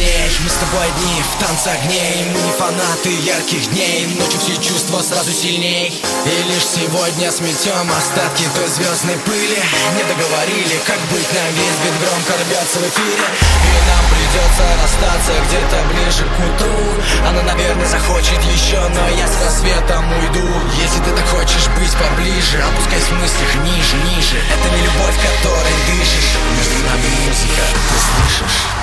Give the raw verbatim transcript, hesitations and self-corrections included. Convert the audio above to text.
сильней. Мы с тобой одни в танце огней. Мы не фанаты ярких дней, ночью все чувства сразу сильней. И лишь сегодня сметем остатки той звездной пыли. Не договорили, как быть нам, весь бит громко рвется в эфире. И нам придется расстаться где-то ближе к утру. Она, наверное, захочет еще, но я с рассветом уйду. Если ты так хочешь быть поближе, опускайся в мыслях ниже, ниже. Это не любовь, которой дышишь. Между нами музыка, ты слышишь?